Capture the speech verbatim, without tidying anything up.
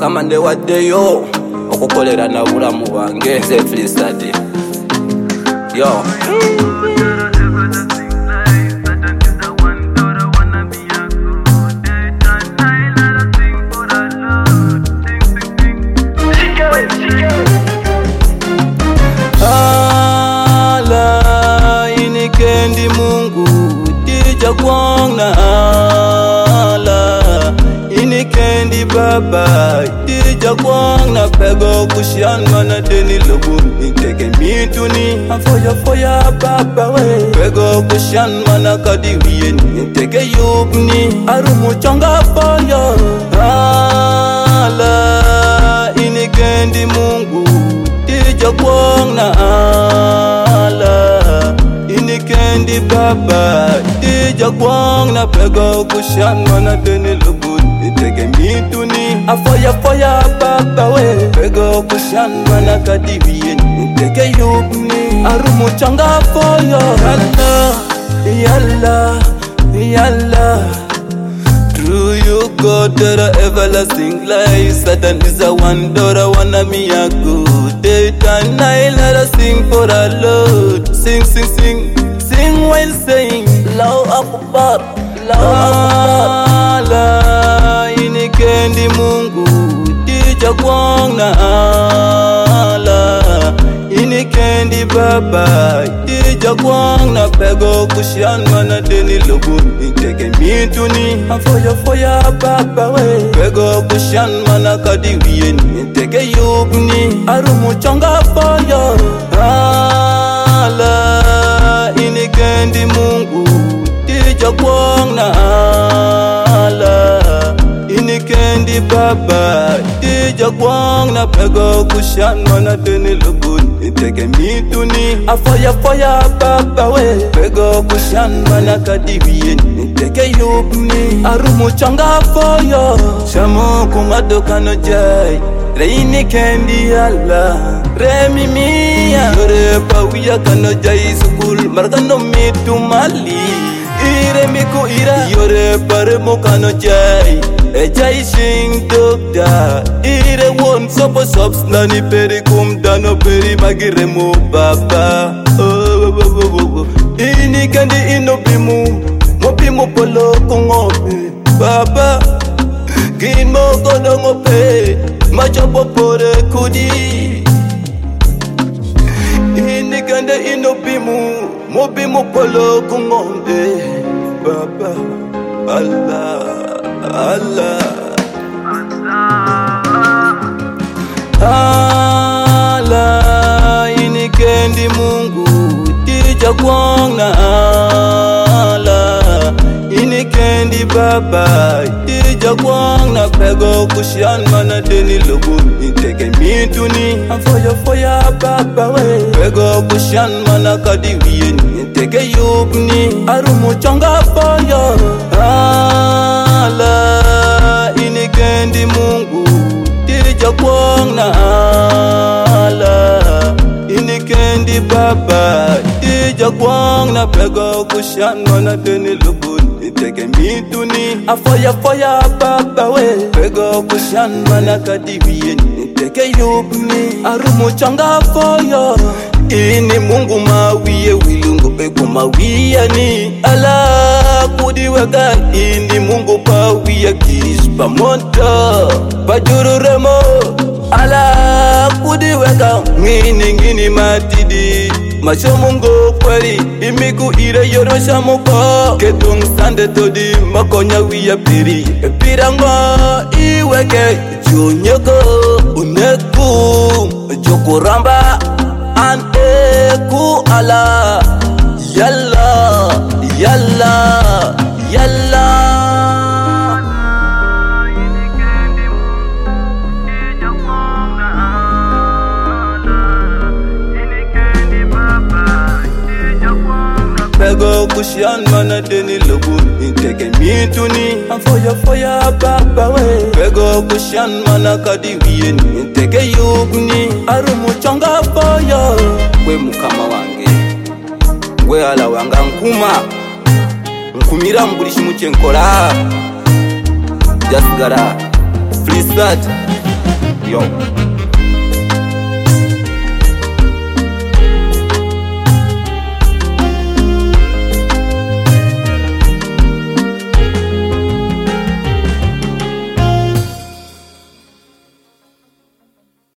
Mukama nde waddeyo okukolera na bulamu bwange nze Freestyle yo. Ala inikendi Mungu tija kwangna, ala inikendi Baba tija kwangna, pego kushan mana deni lobun inteke mituni afoya foya Baba we, pego kushan mana kadiwiye inteke yubni arumu chonga foya. Ala inikendi Mungu tija kwangna, ala inikendi Baba tija kwangna, pego kushan mana deni lobun inteke mituni afoya foya Baba we, pego kushan mana kadiwiye inteke yubni arumu changa foya. Yalla yalla through you God that are everlasting life. Satan is a one daughter, one of me a good. Daytime night let us sing for our Lord. Sing, sing, sing, sing while saying Allahu Akbar, Allahu Akbar. Ala inikendi Mungu tija kwangna, ala inikendi Baba tija kwangna, pego kushan mana deni lobun inteke mituni afoya foya Baba we, pego kushan mana kadiwiye inteke yubni arumu chonga foya. Ala inikendi Mungu tija kwangna, ala inikendi Baba tija kwangna, pego kushan mana deni lobun inteke mituni afoya foya Baba we, pego kushan mana kadiwiye inteke yubni arumu changa foya. Shamu kumado kano jai reini kendi ala remi miya yore pawiya kano jai sukul margano mitu mali ire miku ira yore paremo kano jai ejai sing dokta ire won sopo sops nani peri kumdano peri magiremo Baba. Oh, oh, oh, oh, oh. Ini kandi inobimu mobimu polo kongope Baba kinmo kodongope machopo pore kudi. Ini kandi inobimu mobimu polo kongope Baba. Allah Allah ala inikendi Mungu tija kwangna, ala inikendi Baba tija kwangna, pego kushan mana deni lobun inteke mituni afoya foya Baba we, pego kushan mana kadiwiye inteke yubni arumu chonga foya. Ala inikendi Mungu tija kwangna, ala inikendi Baba tija kwangna, pego kushan mana deni lobun inteke mituni afoya foya Baba we, pego kushan mana kadiwiye inteke yubni arumu changa foya. Ini Mungu mawiye wilungu ego mawiya ni ala kudiweka. Ini Mungu pawiya kispa moto pajuru remo ala kudiweka. Ngini ngini matidi macho Mungu kweli imiku ire yoro shamuko kedung sande todi makonya wiya piri pirango iweke junyoko uneku jokuramba ante ku ala yalla yalla yalla. Pego kushan mana deni lobun inteke mituni afoya foya Baba we, pego kushan mana kadiwiye inteke yubni arumu chonga foya. We Mukama wange we ala wanga nkuma nkumira mbulishi muche nkola just gara Freestyle. yo.